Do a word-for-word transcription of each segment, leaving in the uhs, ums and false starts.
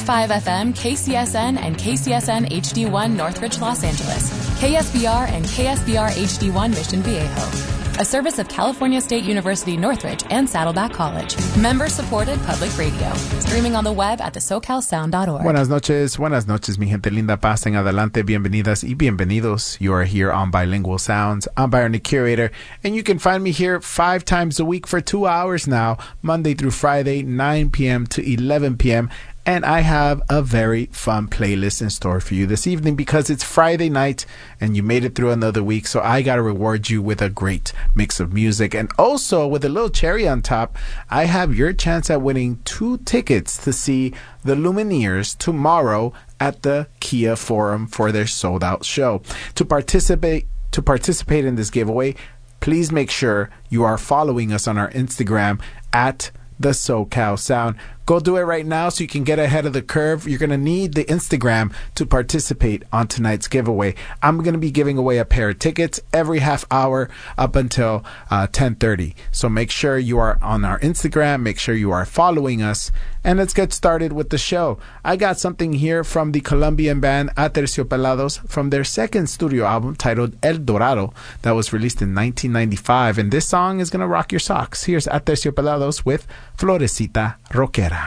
five F M, K C S N, and K C S N H D one Northridge, Los Angeles, K S B R and K S B R H D one Mission Viejo. A service of California State University Northridge and Saddleback College. Member-supported public radio. Streaming on the web at the socal sound dot org. Buenas noches, buenas noches, mi gente linda. Pasen adelante, bienvenidas y bienvenidos. You are here on Bilingual Sounds. I'm Byron, the curator, and you can find me here five times a week for two hours now, Monday through Friday, nine p.m. to eleven p.m., and I have a very fun playlist in store for you this evening because it's Friday night and you made it through another week. So I got to reward you with a great mix of music. And also with a little cherry on top, I have your chance at winning two tickets to see the Lumineers tomorrow at the Kia Forum for their sold out show. To participate, to participate in this giveaway, please make sure you are following us on our Instagram at the SoCal Sound. Go do it right now so you can get ahead of the curve. You're going to need the Instagram to participate on tonight's giveaway. I'm going to be giving away a pair of tickets every half hour up until uh, ten thirty. So make sure you are on our Instagram. Make sure you are following us. And let's get started with the show. I got something here from the Colombian band Aterciopelados from their second studio album titled El Dorado that was released in nineteen ninety-five. And this song is going to rock your socks. Here's Aterciopelados with Florecita Rockera.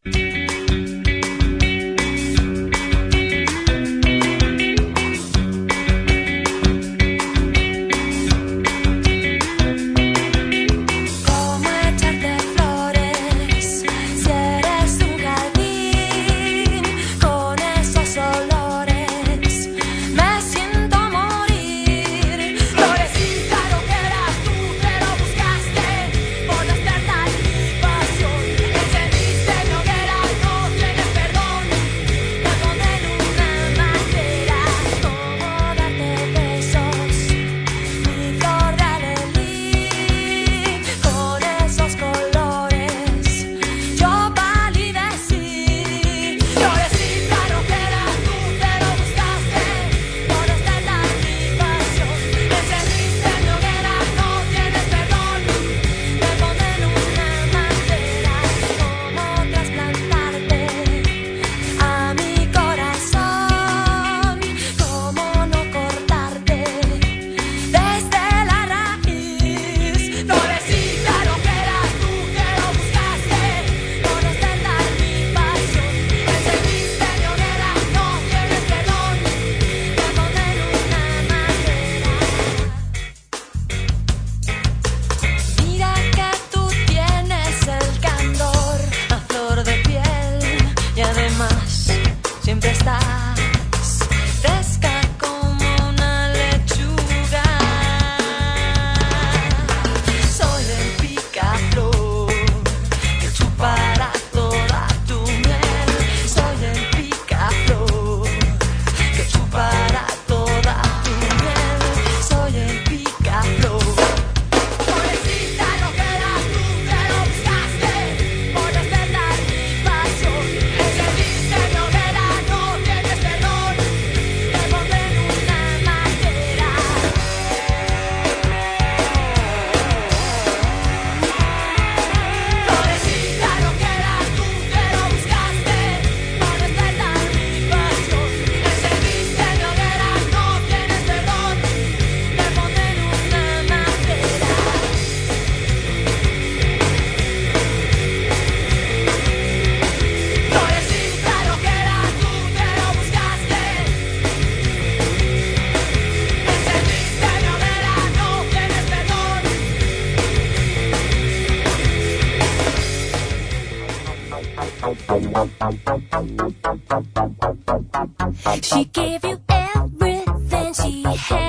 She gave you everything she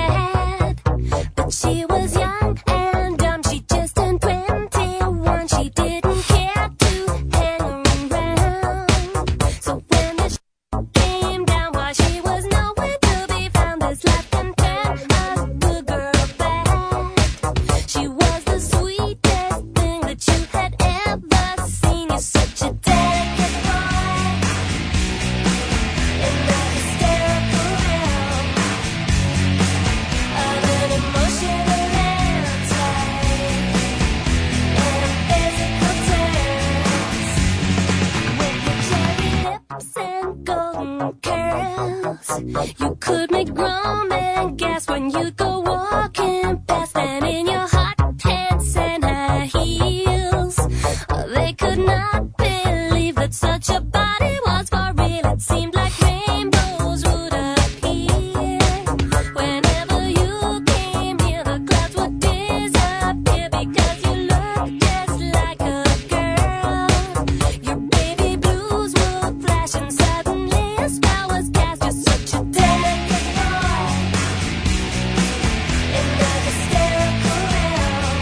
had, but she was young and dumb. She just turned twenty-one. She didn't care to hang around. So when the sh- came down, while she was nowhere to be found, this life can turn a good girl bad. She was the sweetest thing that you had ever seen. You're such a delicate boy, and a hysterical girl, an emotional anti, and a physical test. With your cherry lips and and golden curls. You could make grown men gasp when you go walking past, and in your hot pants and high heels, they could not believe that such a body was for real. It seemed like rainbows would appear whenever you came near. The clouds would disappear because you looked just like a girl. Your baby blues would flash and suddenly a spell was cast. You're such a delicate boy in the hysterical realm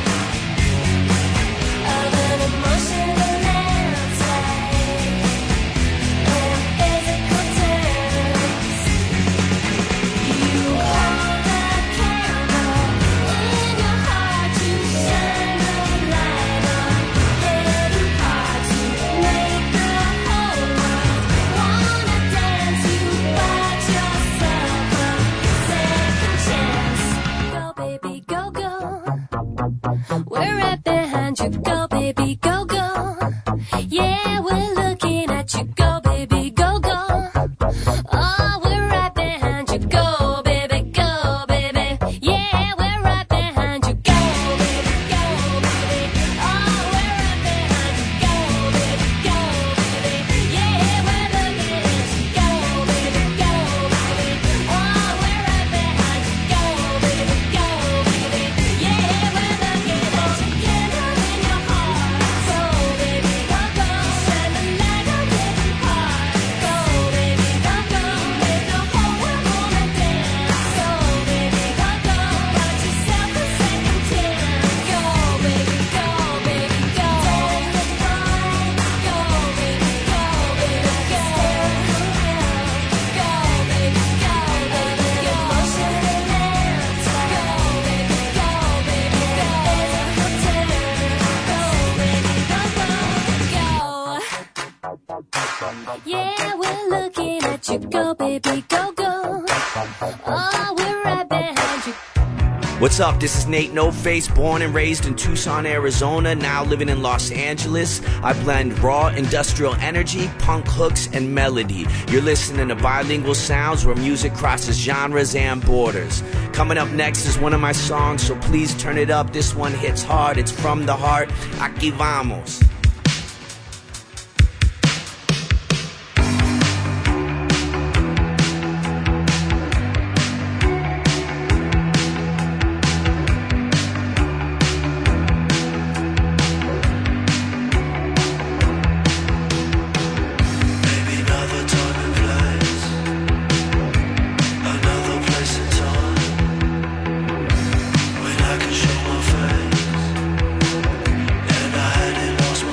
of an emotional landslide and physical terms. You hold a candle in your heart to shine the light on hidden parts. You make the whole world wanna dance. You bought yourself a second chance. Go, baby, go, go. We're right behind you. Go, baby, go, go. Yeah, we're looking at you. Go, baby, go, go. Oh, we're right behind you. Go, baby, go, baby. Yeah, we're right behind you. Go, baby, go, baby. Oh, we're right behind you. Go, baby, go, baby. Yeah, we're looking at you. Go, baby, go, baby. Oh, we're right behind you. Go, baby, go, baby. Yeah, we're looking at you. Candle in your heart. So, baby, go, go. Shine the light on hidden parts. Go, baby, go, go. Make the whole world wanna dance. So, baby, go, go. Got yourself a second chance. Go, baby, go, baby, go. Delicate boy. Go, baby, go, baby, go. Go, baby, go, baby, go. Emotional landslide. Go, baby, go, baby, go. Physical terms. Go, baby, go, go, go. Yeah, we're looking at you. Go, baby, go, go. Oh, we're right behind you. What's up? This is Nate No Face, born and raised in Tucson, Arizona, now living in Los Angeles. I blend raw industrial energy, punk hooks, and melody. You're listening to Bilingual Sounds, where music crosses genres and borders. Coming up next is one of my songs, so please turn it up. This one hits hard. It's from the heart. Aquí vamos. Maybe another time and place, another place and time, when I can show my face, and I hadn't lost my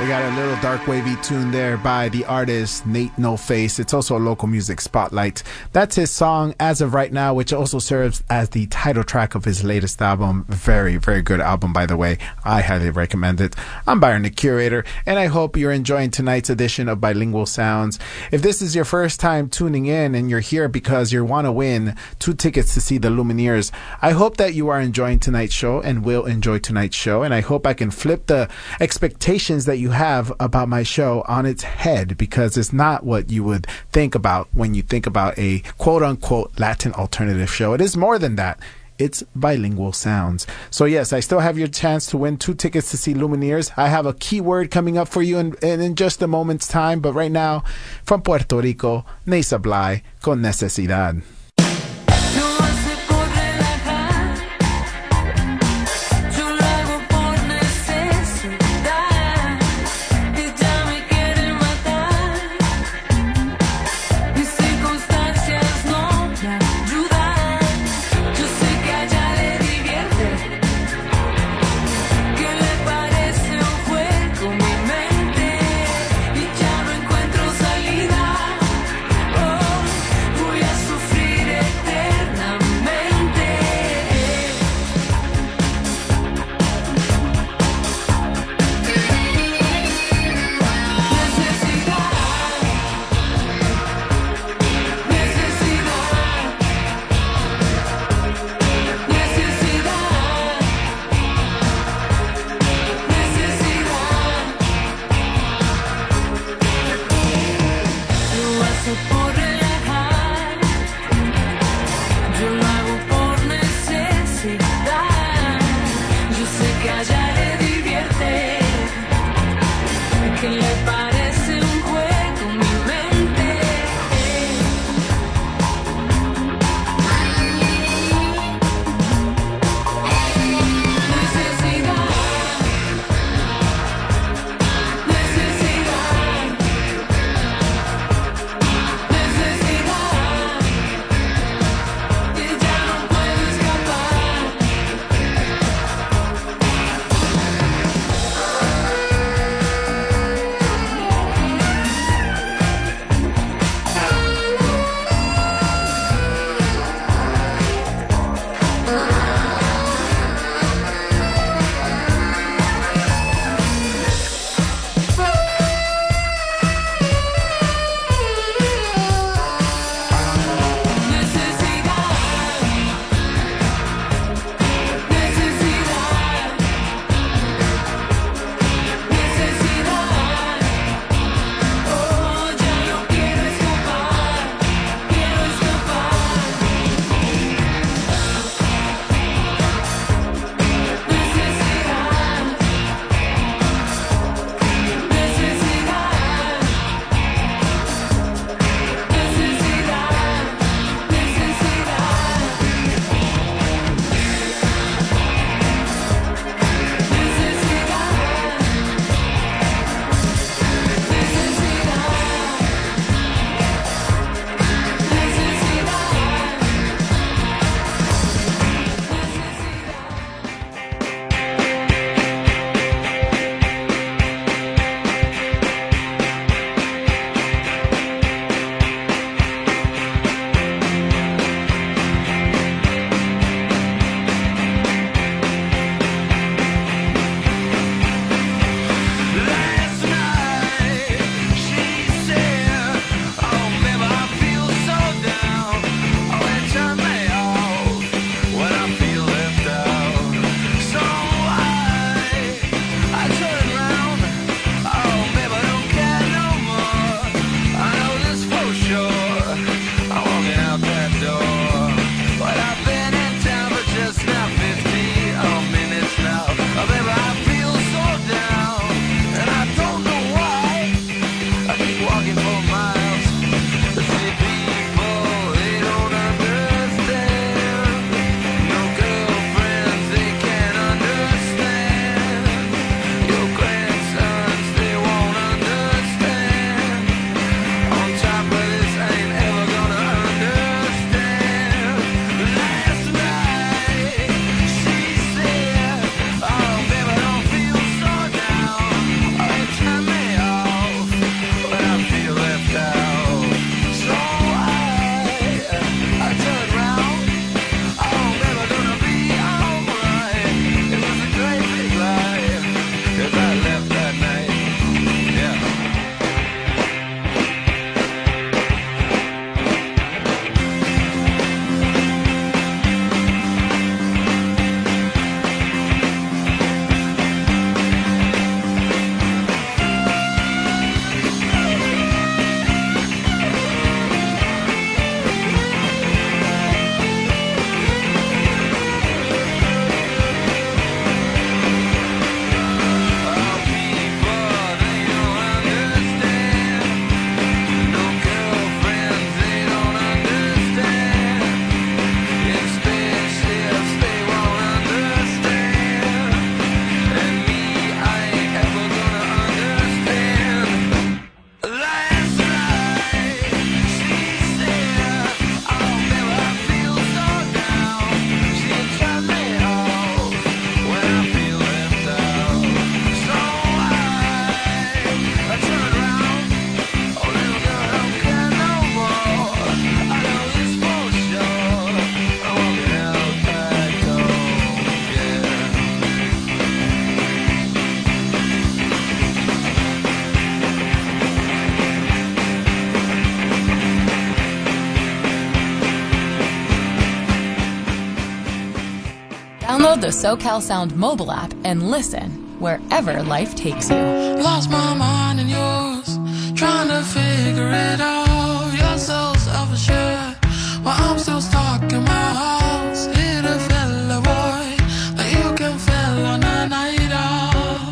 got a little dark wavy tune there by the artist Nate No Face. It's also a local music spotlight. That's his song As of Right Now, which also serves as the title track of his latest album. Very, very good album, by the way. I highly recommend it. I'm Byron the Curator, and I hope you're enjoying tonight's edition of Bilingual Sounds. If this is your first time tuning in and you're here because you want to win two tickets to see the Lumineers, I hope that you are enjoying tonight's show and will enjoy tonight's show, and I hope I can flip the expectations that you have about my show on its head, because it's not what you would think about when you think about a quote-unquote Latin alternative show. It is more than that. It's Bilingual Sounds. So yes, I still have your chance to win two tickets to see Lumineers. I have a keyword coming up for you in, in, in just a moment's time, but right now, from Puerto Rico, Ney Sablai con Necesidad. Salida, oh, voy a sufrir. Download the SoCal Sound mobile app and listen wherever life takes you. Lost my mind and yours, trying to figure it out. You're so self-assured, while I'm still stuck in my house. Hit a fella boy that you can feel on a night out.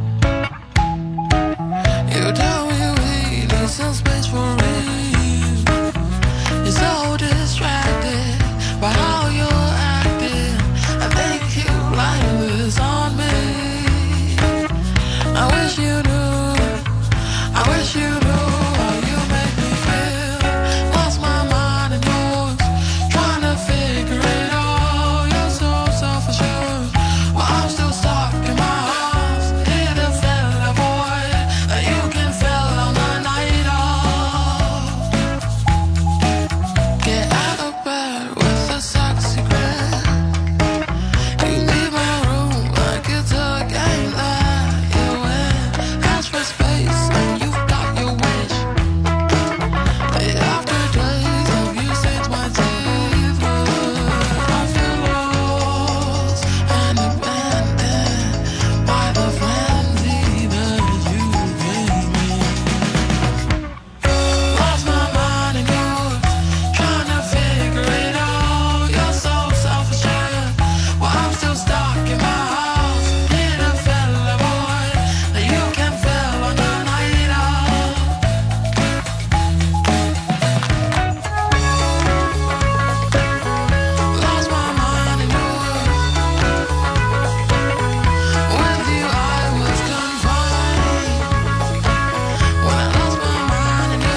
You tell me we need some space for real. You're so distracted by how you're acting. I think you blame this on me. I wish you knew, I wish you knew how you make me feel. Lost my mind and yours, trying to figure it out. You're so self-assured, but I'm still stuck in my house. Hit a fella boy that you can feel on the night off. Get out of bed with a sexy grin. You leave my room like it's a game that you win. Ask for space and you've got your wish. Day after days of you since my teeth would. I feel lost and abandoned by the frenzy that you gave me. Lost my mind and yours, trying to figure it out. You're so self-assured, while I'm still stuck in my house. Hit a fella boy that you can feel on the night off. Lost my mind and yours. With you I was confined. When I lost my mind and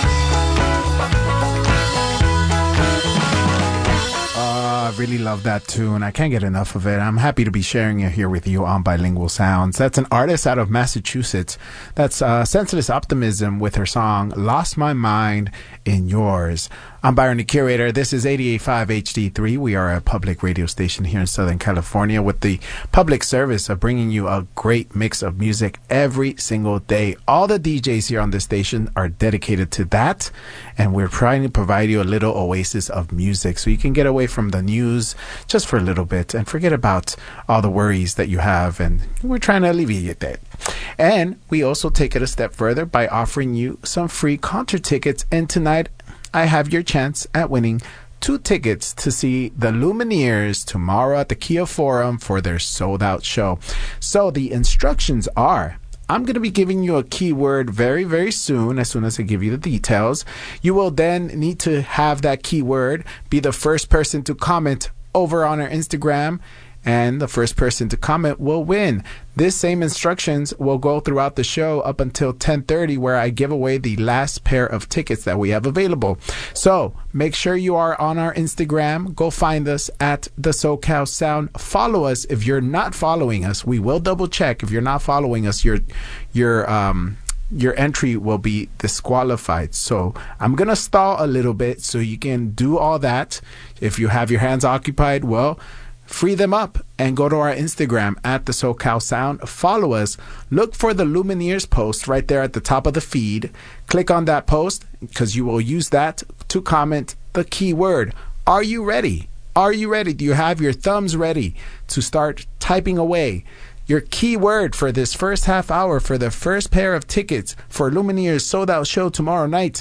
yours. Uh, I really love that tune. I can't get enough of it. I'm happy to be sharing it here with you on Bilingual Sounds. That's an artist out of Massachusetts. That's uh, Senseless Optimism with her song Lost My Mind in Yours. I'm Byron the Curator. This is eighty-eight point five H D three. We are a public radio station here in Southern California with the public service of bringing you a great mix of music every single day. All the D Js here on this station are dedicated to that, and we're trying to provide you a little oasis of music so you can get away from the news just for a little bit and forget about all the worries that you have, and we're trying to alleviate that. And we also take it a step further by offering you some free concert tickets, and tonight I have your chance at winning two tickets to see the Lumineers tomorrow at the Kia Forum for their sold-out show. So the instructions are, I'm going to be giving you a keyword very, very soon, as soon as I give you the details. You will then need to have that keyword be the first person to comment over on our Instagram, and the first person to comment will win. This same instructions will go throughout the show up until ten thirty, where I give away the last pair of tickets that we have available. So make sure you are on our Instagram. Go find us at the SoCal Sound. Follow us. If you're not following us, we will double check. If you're not following us, your your um your entry will be disqualified. So I'm gonna stall a little bit so you can do all that. If you have your hands occupied, well, free them up and go to our Instagram at the SoCal Sound. Follow us. Look for the Lumineers post right there at the top of the feed. Click on that post because you will use that to comment the keyword. Are you ready? Are you ready? Do you have your thumbs ready to start typing away? Your keyword for this first half hour for the first pair of tickets for Lumineers sold out show tomorrow night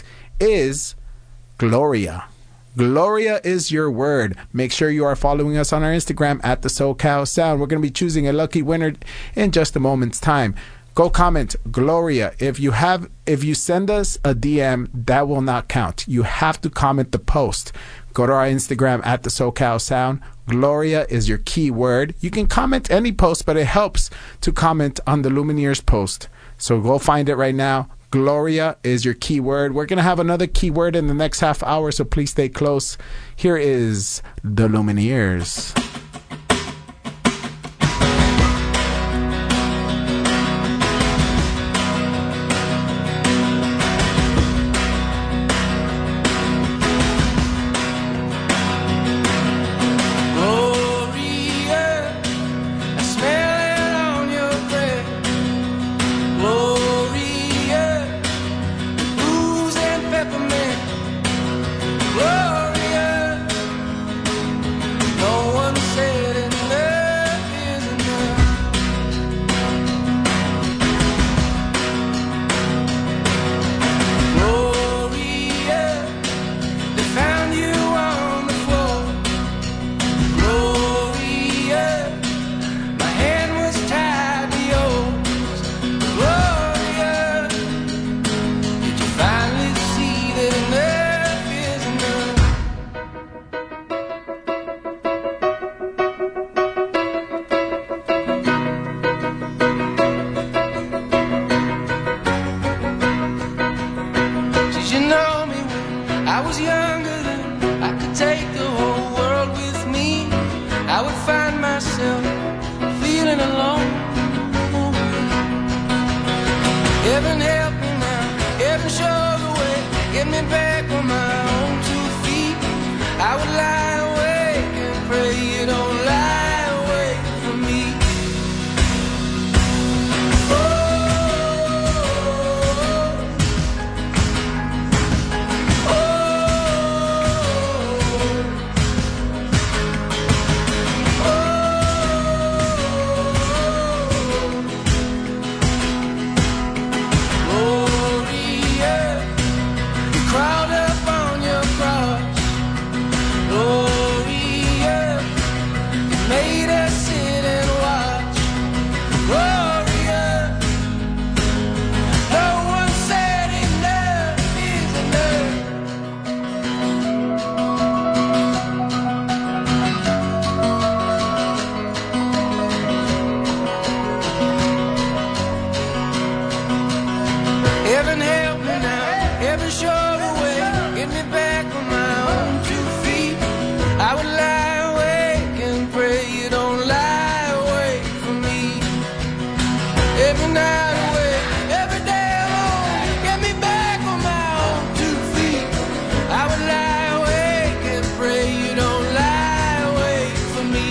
is Gloria. Gloria is your word. Make sure you are following us on our Instagram at the SoCal Sound. We're going to be choosing a lucky winner in just a moment's time. Go comment Gloria. If you have, if you send us a D M, that will not count. You have to comment the post. Go to our Instagram at the SoCal Sound. Gloria is your key word. You can comment any post, but it helps to comment on the Lumineers post. So go find it right now. Gloria is your keyword. We're going to have another keyword in the next half hour, so please stay close. Here is the Lumineers. Gloria, no one said Heaven help me now, heaven show the way, get me back on my own two feet. I would lie awake and pray you don't lie away from me. Heaven help me now, heaven show the way, get me back on my own two feet. I would lie awake and pray you don't lie away from me. Every night away, every day alone, get me back on my own two feet. I would lie awake and pray you don't lie away from me.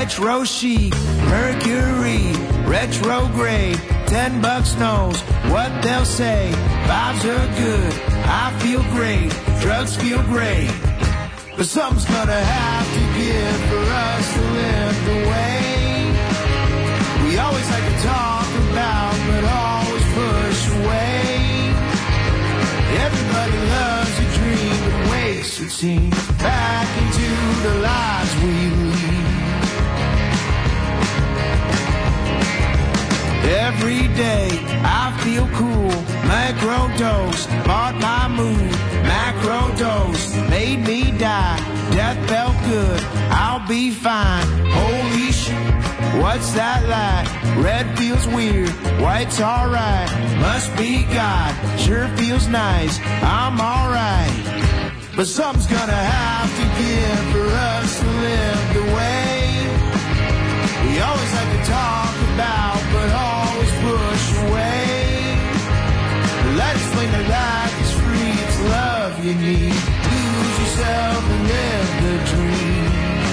retro chic, Mercury, retrograde. Ten bucks knows what they'll say. Vibes are good, I feel great, drugs feel great. But something's gonna have to give for us to live the way we always like to talk about, but always push away. Everybody loves a dream, but wakes, it seems, back into the lives we lead. Every day I feel cool, microdose, bought my mood, macrodose, made me die, death felt good, I'll be fine, holy shit, what's that like, red feels weird, white's alright, must be God, sure feels nice, I'm alright, but something's gonna have to give for us to live the way we always like to talk about, but always push away. Let's explain that life is free, it's love you need. Lose yourself and live the dream.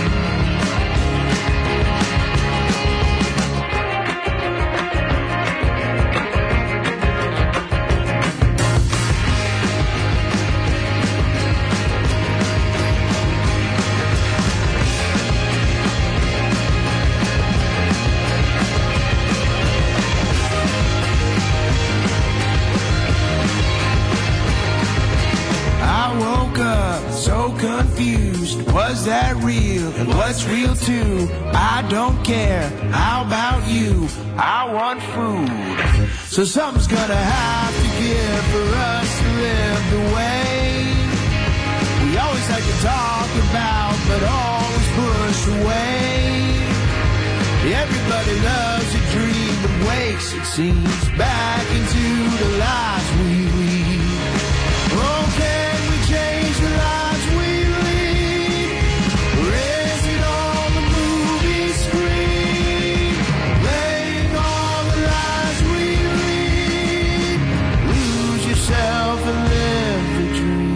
So confused, was that real? And what's real too? I don't care, how about you? I want food. So something's gonna have to give for us to live the way we always like to talk about, but always push away. Everybody loves a dream, but wakes, it seems, back into the lives we lead. Oh, can we change the lives we lead? Or is it all the movie screen? Playing all the lies we lead. Lose yourself and live the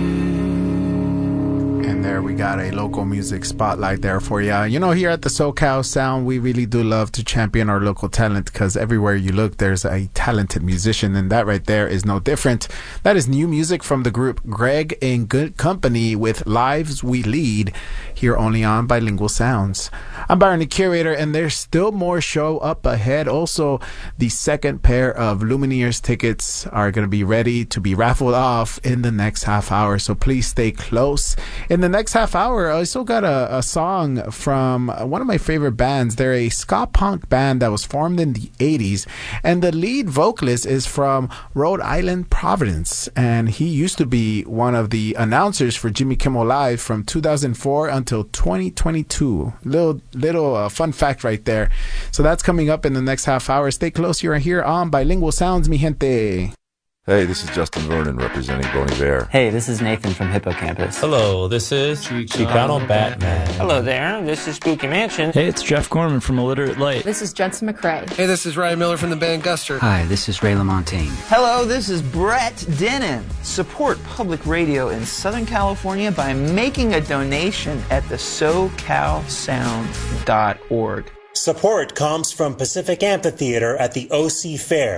dream. And there we got a local music spotlight there for you. You know, here at the SoCal Sound, we really do love to champion our local talent, because everywhere you look, there's a talented musician, and that right there is no different. That is new music from the group Greg and Good Company with Lives We Lead, here only on Bilingual Sounds. I'm Byron, the curator, and there's still more show up ahead. Also, the second pair of Lumineers tickets are going to be ready to be raffled off in the next half hour, so please stay close. In the next half hour, I also got a, a song from one of my favorite bands. They're a ska punk band that was formed in the eighties, and the lead vocalist is from Rhode Island, Providence, and he used to be one of the announcers for Jimmy Kimmel Live from two thousand four until twenty twenty-two. Little little uh, fun fact right there. So that's coming up in the next half hour. Stay close. You're here on Bilingual Sounds, mi gente. Hey, this is Justin Vernon representing Bon Iver. Hey, this is Nathan from Hippocampus. Hello, this is Chicano Batman. Hello there, this is Spooky Mansion. Hey, it's Jeff Gorman from Illiterate Light. This is Jensen McRae. Hey, this is Ryan Miller from the band Guster. Hi, this is Ray LaMontagne. Hello, this is Brett Denon. Support public radio in Southern California by making a donation at the so cal sound dot org. Support comes from Pacific Amphitheater at the O C Fair.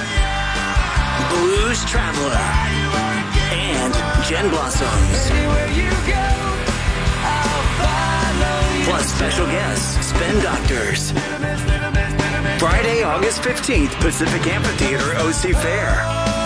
Blues Traveler and Jen Blossoms. Plus special guests, Spin Doctors. Friday, August fifteenth, Pacific Amphitheater, O C Fair.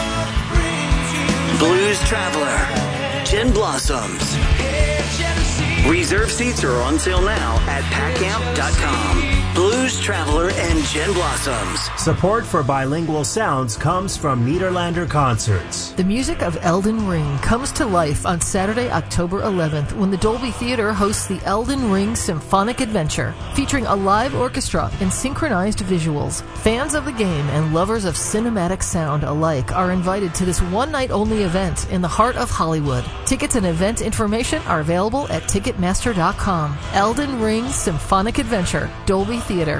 Blues Traveler, Jen Blossoms. Reserve seats are on sale now at pack amp dot com. Blues Traveler and Jen Blossoms. Support for Bilingual Sounds comes from Niederlander Concerts. The music of Elden Ring comes to life on Saturday, October eleventh, when the Dolby Theater hosts the Elden Ring Symphonic Adventure, featuring a live orchestra and synchronized visuals. Fans of the game and lovers of cinematic sound alike are invited to this one-night-only event in the heart of Hollywood. Tickets and event information are available at ticketmaster dot com. Elden Ring Symphonic Adventure, Dolby Theater,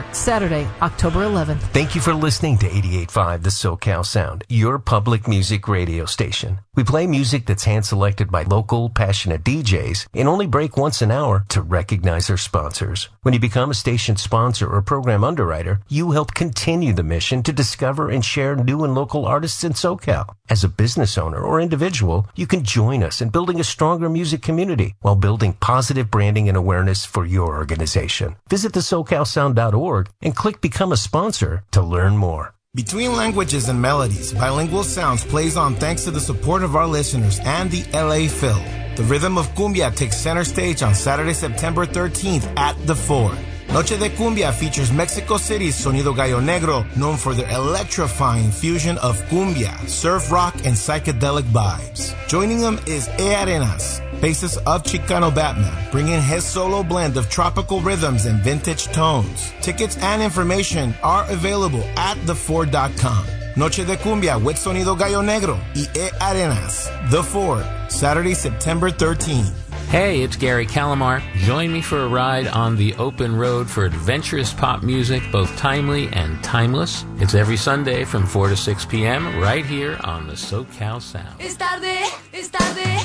Theater, Saturday, October eleventh. Thank you for listening to eighty-eight point five The SoCal Sound, your public music radio station. We play music that's hand-selected by local, passionate D Js and only break once an hour to recognize our sponsors. When you become a station sponsor or program underwriter, you help continue the mission to discover and share new and local artists in SoCal. As a business owner or individual, you can join us in building a stronger music community while building positive branding and awareness for your organization. Visit the socal sound dot org and click Become a Sponsor to learn more. Between Languages and Melodies, Bilingual Sounds plays on thanks to the support of our listeners and the L A Phil. The rhythm of cumbia takes center stage on Saturday, September thirteenth at the Ford. Noche de Cumbia features Mexico City's Sonido Gallo Negro, known for their electrifying fusion of cumbia, surf rock, and psychedelic vibes. Joining them is E. Arenas, bassist of Chicano Batman, bringing his solo blend of tropical rhythms and vintage tones. Tickets and information are available at the ford dot com. Noche de Cumbia with Sonido Gallo Negro y E. Arenas. The Ford, Saturday, September thirteenth. Hey, it's Gary Calamar. Join me for a ride on the open road for adventurous pop music, both timely and timeless. It's every Sunday from four to six p.m. right here on the SoCal Sound. Es tarde, es tarde.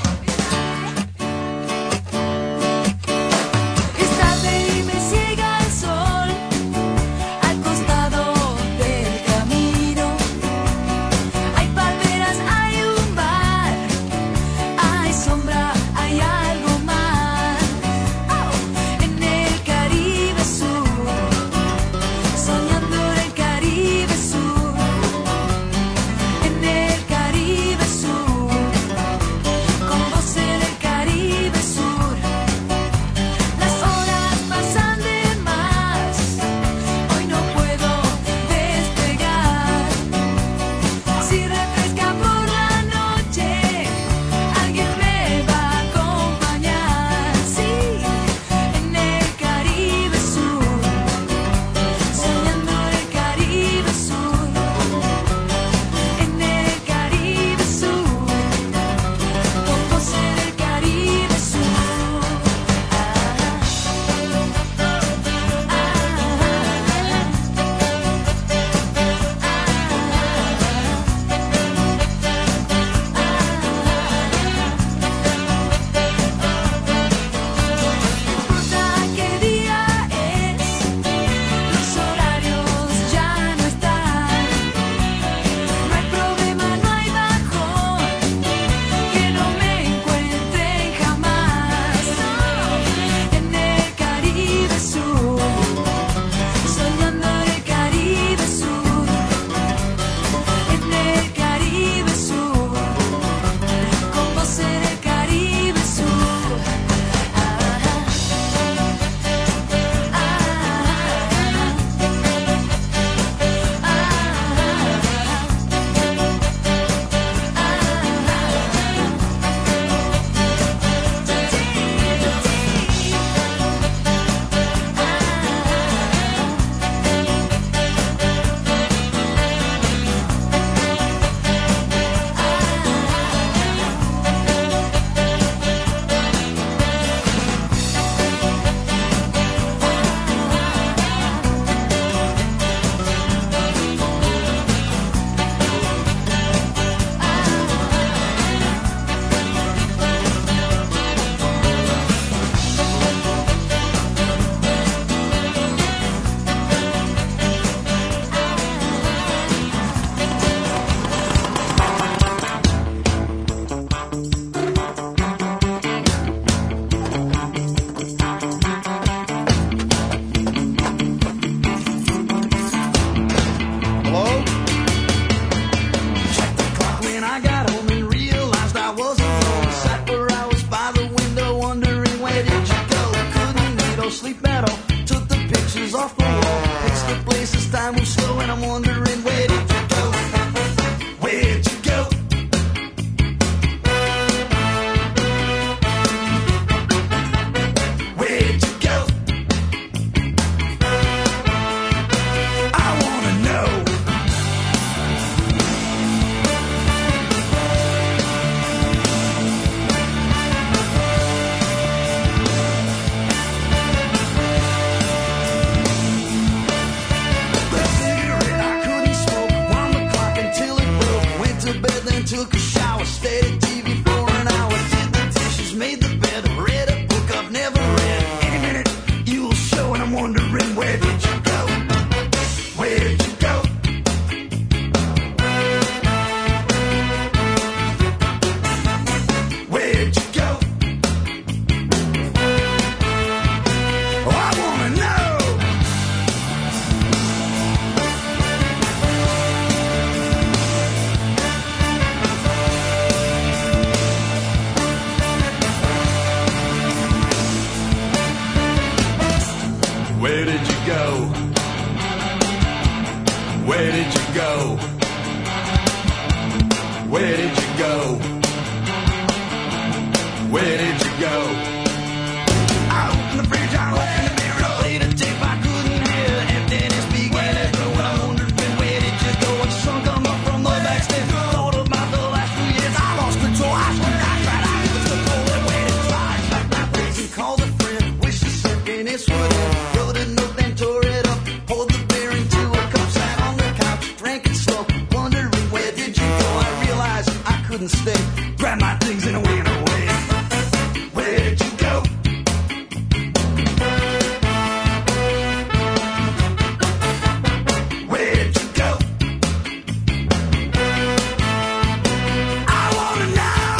Es tarde y me ciega el sol al costado del camino. Hay palmeras, hay un bar, hay sombra, hay algo. Where did you go? Where did you go? Where'd you go? Oh, I wanna know. Where did you go? Where did you go? Where did you go? Where did you go? I opened the fridge, I opened the mirror, I played a tape I couldn't hear. Emptiness began to grow, and I wondered when, where did you go? And sun come up from the back stairs. Thought about the last few years, I lost control. I swear I tried, I was the goal and waited. I slapped my face and called a friend. Wished the emptiness would end. Wrote a note, then tore it up. Poured the beer into a cup, sat on the couch, drank it slow. Wondering where did you go? I realized I couldn't stay. Grabbed my things and went away. Where did you go? Where did you go? I wanna know.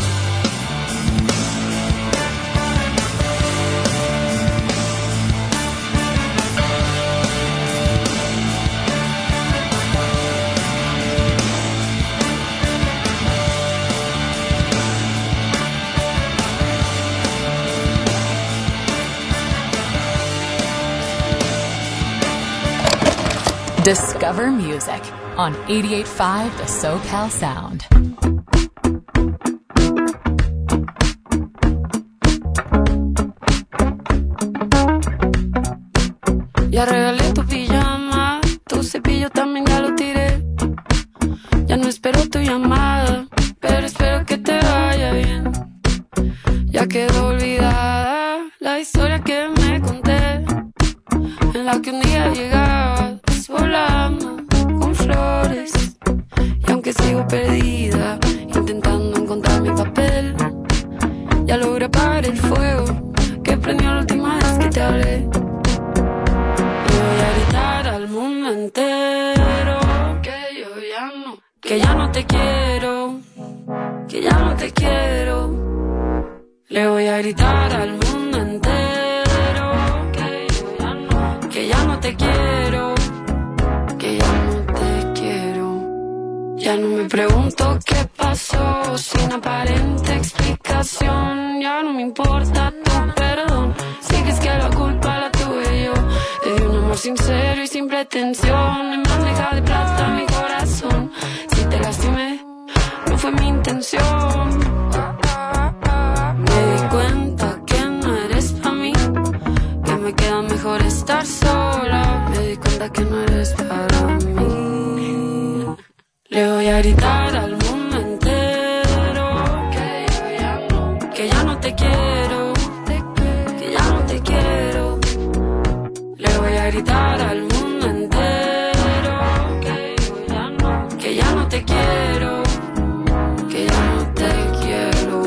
Discover music on eighty-eight point five The SoCal Sound. Ya regalé tu pijama, tu cepillo también ya lo tiré. Ya no espero tu llamada, pero espero que te vaya bien. Ya quedó olvidada la historia que me conté, en la que un día llegabas volando con flores. Y aunque sigo perdida, intentando encontrar mi papel, ya logré apagar el fuego que prendió la última vez que te hablé. Y voy a gritar al mundo entero que yo ya no, que ya no te quiero, que ya no te quiero. Le voy a gritar al mundo entero que yo ya no, que ya no te quiero, que ya no te quiero. Ya no me pregunto qué pasó, sin aparente explicación. Ya no me importa tu perdón, si crees que la culpa la tuve yo. Te di un amor sincero y sin pretensión, en bandeja de plata mi corazón. Si te lastimé, no fue mi intención. Me di cuenta que no eres para mí, que me queda mejor estar sola. Me di cuenta que no eres para mí. Le voy a gritar al mundo entero que yo ya no, que ya no te quiero, que ya no te quiero. Le voy a gritar al mundo entero que yo ya no, que ya no te quiero, que ya no te quiero.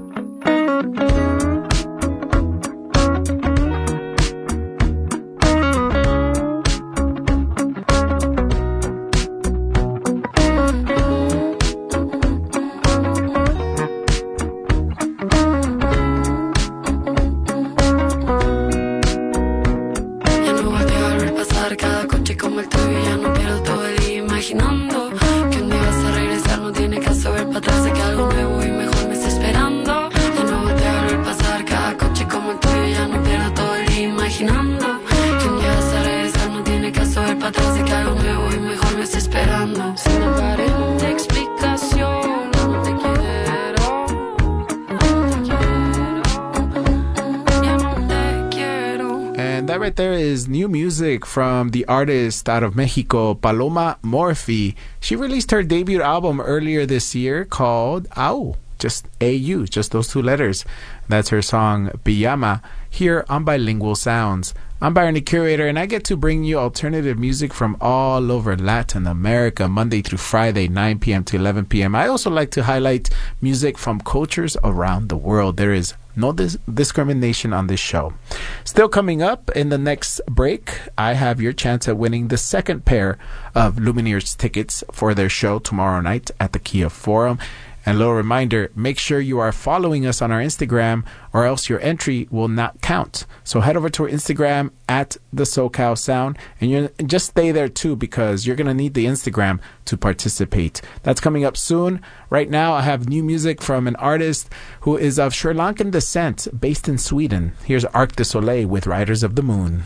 Como el tuyo, ya no pierdo todo el día imaginando que un día vas a regresar, no tiene caso ver para atrás, sé que algo nuevo y mejor me está esperando. De nuevo te va a volver a pasar cada coche como el tuyo, ya no pierdo todo el día imaginando que un día vas a regresar, no tiene caso ver para atrás, sé que algo nuevo y mejor me está esperando. Sin aparente explicación, no te quiero, no te quiero, ya no te quiero. And that right there is new music from the artist out of Mexico, Paloma Morphy. She released her debut album earlier this year called Au, just A U, just those two letters. That's her song Pijama, here on Bilingual Sounds. I'm Byron, the curator, and I get to bring you alternative music from all over Latin America, Monday through Friday, nine p.m. to eleven p.m. I also like to highlight music from cultures around the world. There is No dis- discrimination on this show. Still coming up in the next break, I have your chance at winning the second pair of Lumineers tickets for their show tomorrow night at the Kia Forum. And a little reminder, make sure you are following us on our Instagram or else your entry will not count. So head over to our Instagram at the SoCal Sound and you just stay there too because you're going to need the Instagram to participate. That's coming up soon. Right now, I have new music from an artist who is of Sri Lankan descent based in Sweden. Here's Arc de Soleil with Riders of the Moon.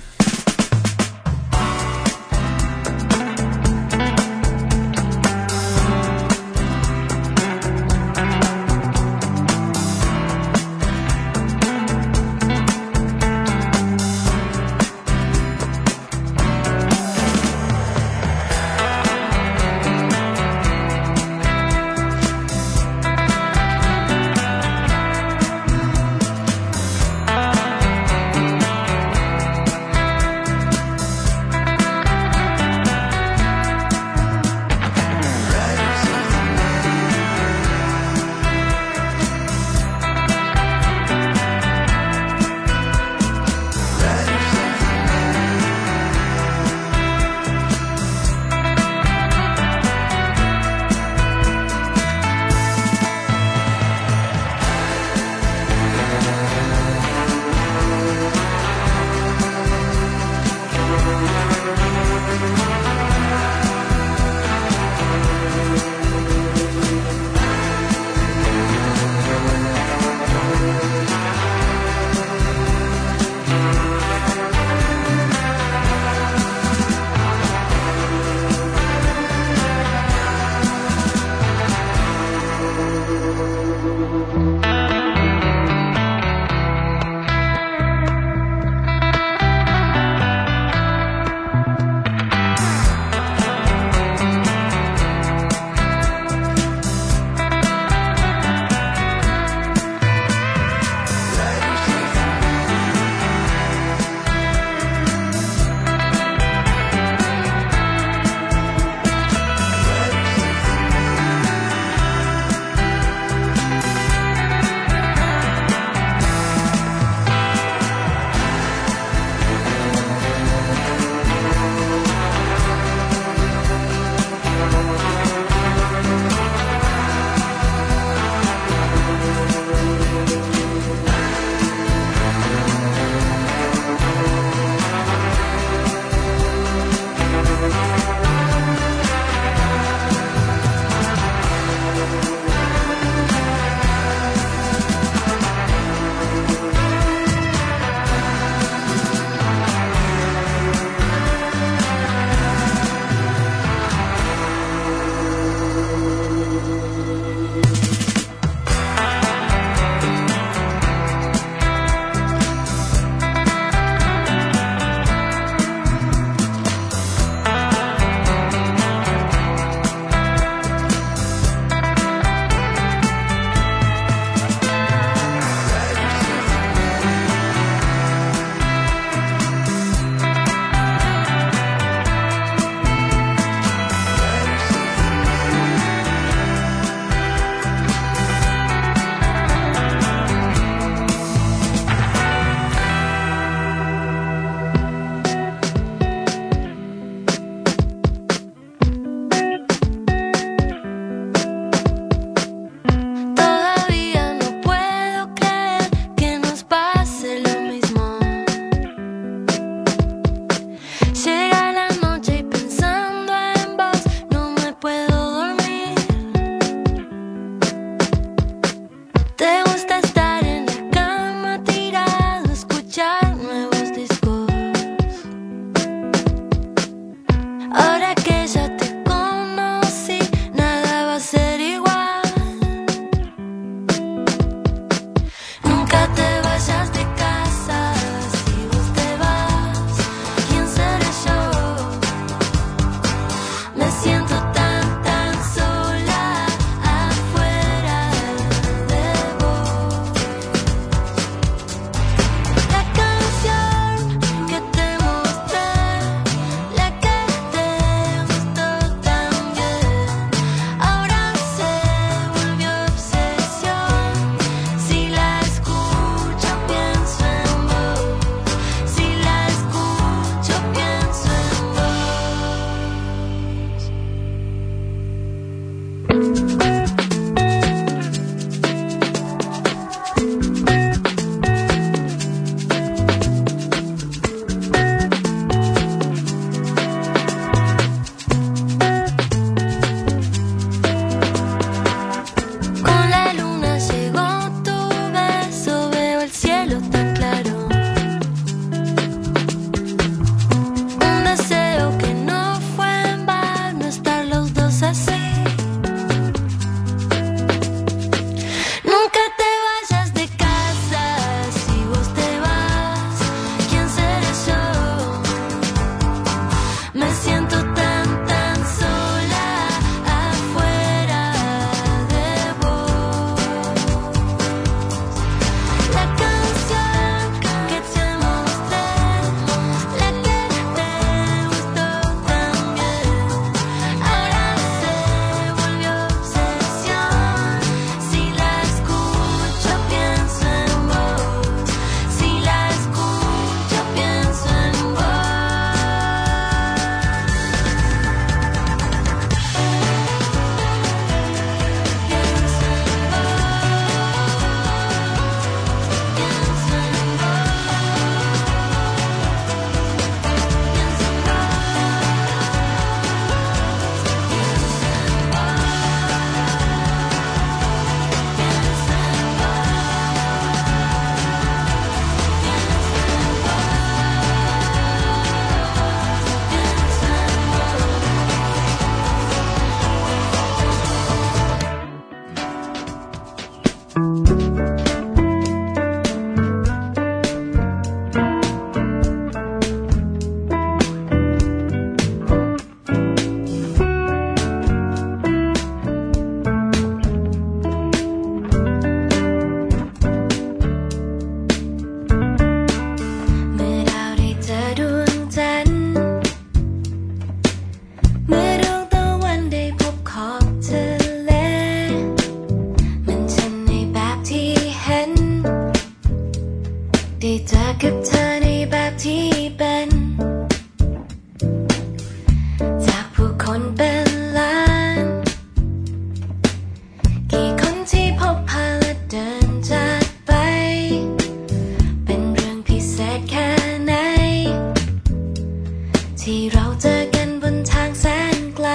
ที่เราเจอกันบนทางแสนไกล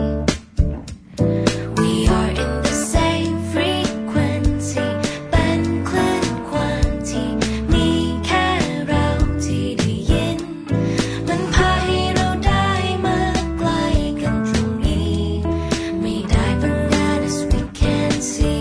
We are in the same frequency เป็นคลื่นความที่มีแค่เราที่ได้ยินมันพาให้เราได้มาใกล้กันตรงนี้ไม่ได้บังเอิญ as we can see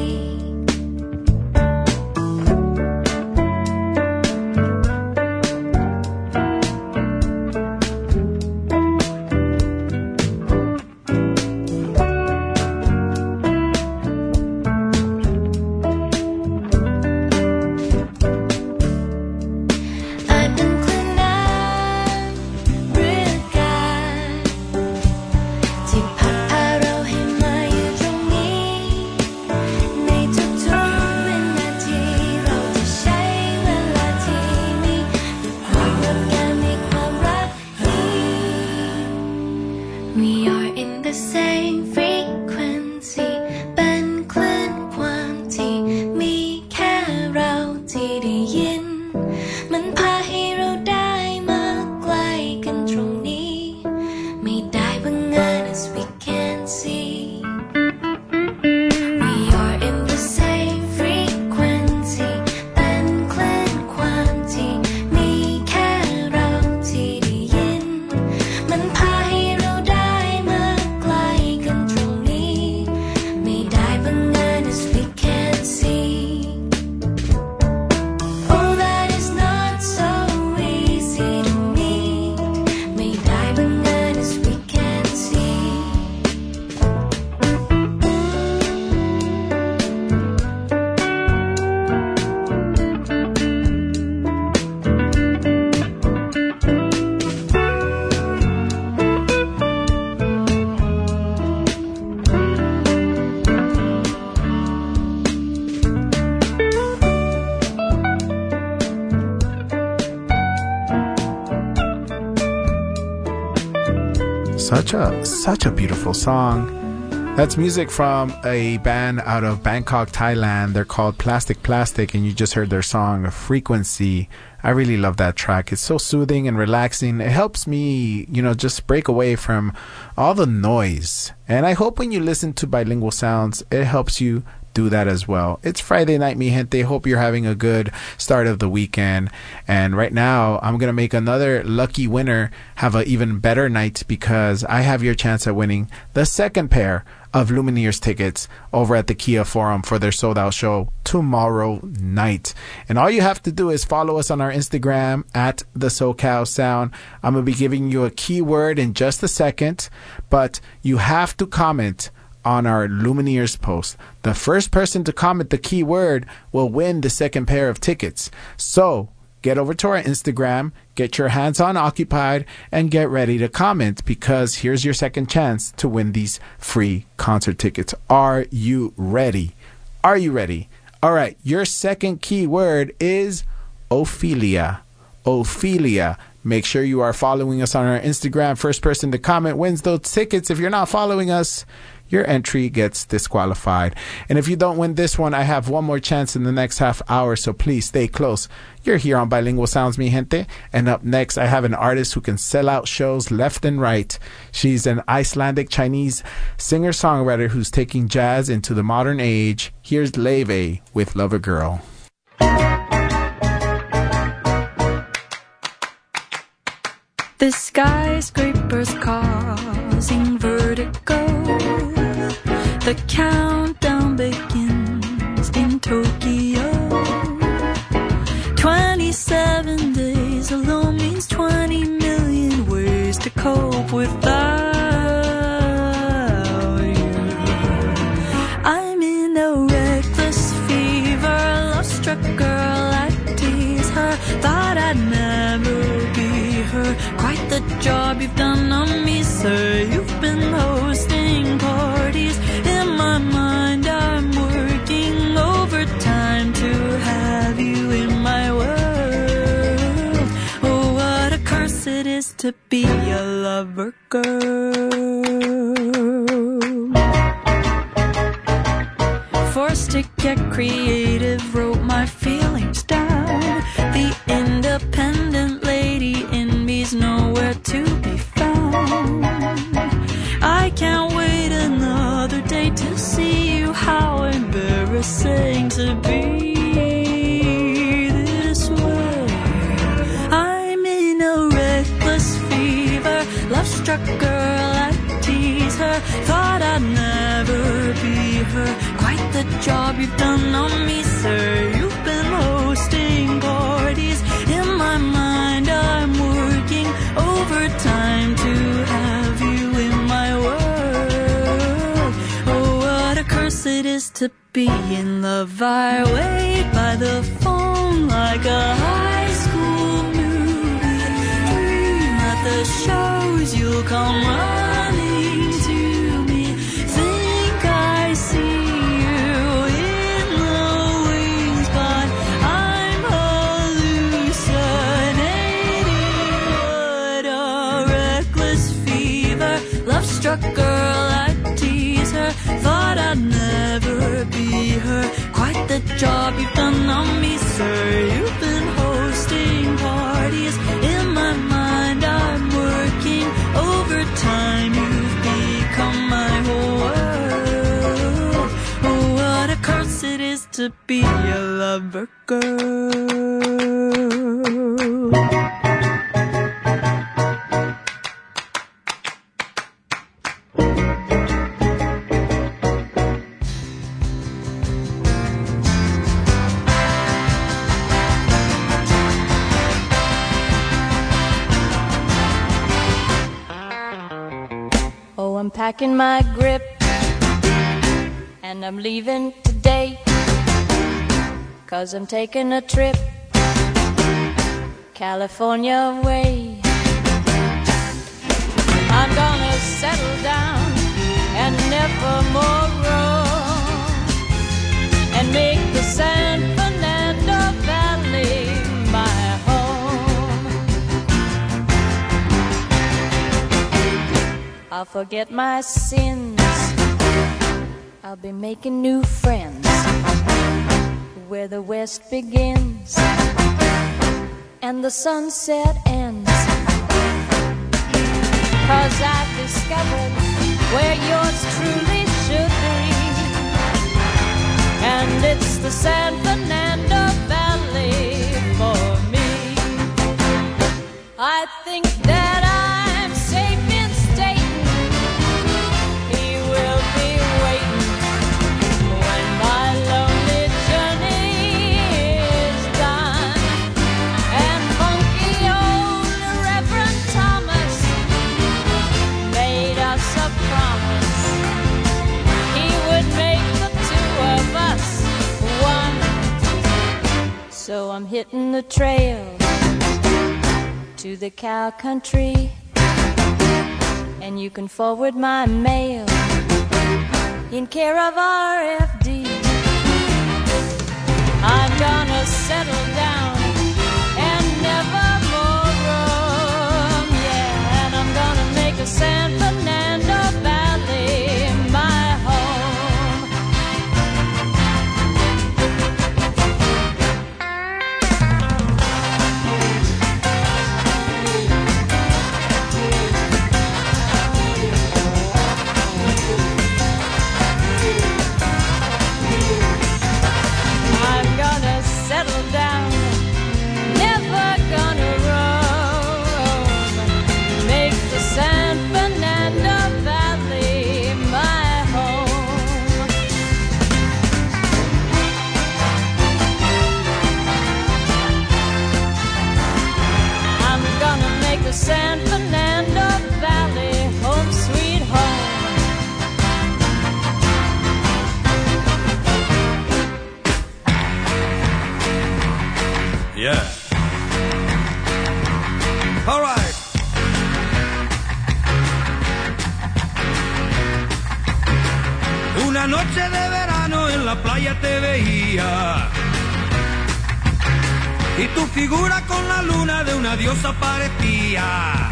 อาจเป็นคลื่นน้ำหรือกาที่พัดพาเราให้มาอยู่ตรงนี้ในทุกๆวินาทีเราจะใช้เวลาที่มีด้วยความรักกันในความรักนี้ We are in the same frequency เป็นคลื่นความที่มีแค่เราที่ได้ยินมันพาให้เราได้มาใกล้กันตรงนี้ไม่ได้บังเอิญ as we can see We are in the same frequency เป็นคลื่นความที่มีแค่เราที่ได้ยินมันพาให้เราได้มาใกล้กันตรงนี้ไม่ได้บังเอิญ as we can see Oh that is not so easy to me ไม่ได้บังเอิญ as we can see Such a such a beautiful song. That's music from a band out of Bangkok, Thailand. They're called Plastic Plastic, and you just heard their song Frequency. I really love that track. It's so soothing and relaxing. It helps me, you know, just break away from all the noise. And I hope when you listen to Bilingual Sounds, it helps you do that as well. It's Friday night, mi gente. Hope you're having a good start of the weekend. And right now, I'm going to make another lucky winner have an even better night because I have your chance at winning the second pair of Lumineers tickets over at the Kia Forum for their sold-out show tomorrow night. And all you have to do is follow us on our Instagram at the SoCal Sound. I'm going to be giving you a keyword in just a second, but you have to comment on our Lumineers post. The first person to comment the keyword will win the second pair of tickets. So get over to our Instagram, get your hands on occupied, and get ready to comment because here's your second chance to win these free concert tickets. Are you ready? Are you ready? All right. Your second keyword is Ophelia. Ophelia. Make sure you are following us on our Instagram. First person to comment wins those tickets. If you're not following us, your entry gets disqualified. And if you don't win this one, I have one more chance in the next half hour, so please stay close. You're here on Bilingual Sounds, mi gente. And up next, I have an artist who can sell out shows left and right. She's an Icelandic Chinese singer-songwriter who's taking jazz into the modern age. Here's Leve with Lover Girl. The skyscrapers causing vertigo. The countdown begins in Tokyo. Twenty-seven days alone means twenty million ways to cope without you. I'm in a reckless fever, love-struck girl, I tease her. Thought I'd never be her. Quite the job you've done on me, sir. You've been hosting parties. In my mind, I'm working overtime to have you in my world. Oh, what a curse it is to be a lover girl. Forced to get creative, wrote my feelings down. The independent lady in me's nowhere to be found. to be this way. I'm in a reckless fever, love-struck girl, I tease her, thought I'd never be her. Quite the job you've done on me, sir. You've been hosting parties. In my mind I'm working overtime to have you in my world. Oh, what a curse it is to be in love. I wait by the phone like a high school movie. Dream at the shows you'll come running to me. Think I see you in the wings, but I'm hallucinating. What a reckless fever, love-struck girl, I tease her, thought I'd never be her. Quite the job you've done on me, sir. You've been hosting parties. In my mind I'm working overtime. You've become my whole world. Oh, what a curse it is to be a lover girl. Oh, I'm packing my grip and I'm leaving today, 'cause I'm taking a trip California way. I'm gonna settle down and never more roam, and make the San Fernando Valley my home. I'll forget my sins, I'll be making new friends where the west begins and the sunset ends. 'Cause I've discovered where yours truly should be, and it's the San Fernando Valley for me. I think that I'm safe in stating he will be waiting when my lonely journey is done. And funky old Reverend Thomas made us a promise he would make the two of us one. So I'm hitting the trail to the cow country, and you can forward my mail in care of R F D. I'm gonna settle down and never more roam, yeah, and I'm gonna make a San Fernando Valley my home. I'm gonna settle down, never gonna roam, make the San Fernando Valley my home. I'm gonna make the San Fernando Valley home sweet home. Yeah. All right. Una noche de verano en la playa te veía, y tu figura con la luna de una diosa parecía.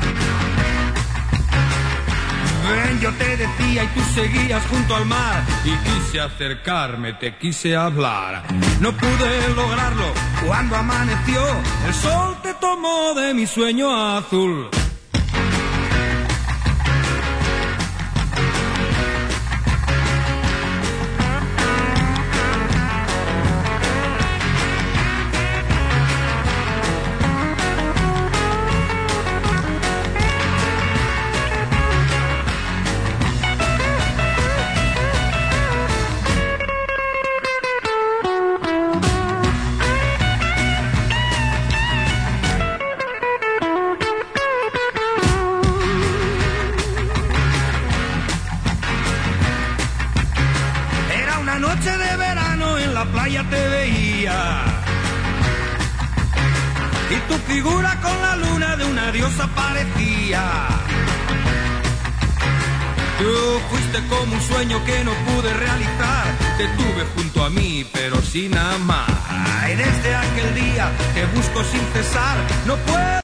Ven, yo te decía y tú seguías junto al mar, y quise acercarme, te quise hablar. No pude lograrlo cuando amaneció, el sol te tomó de mi sueño azul. playa te veía. Y tu figura con la luna de una diosa parecía. Tú fuiste como un sueño que no pude realizar. Te tuve junto a mí, pero sin amar. Y desde aquel día te busco sin cesar. No puedo.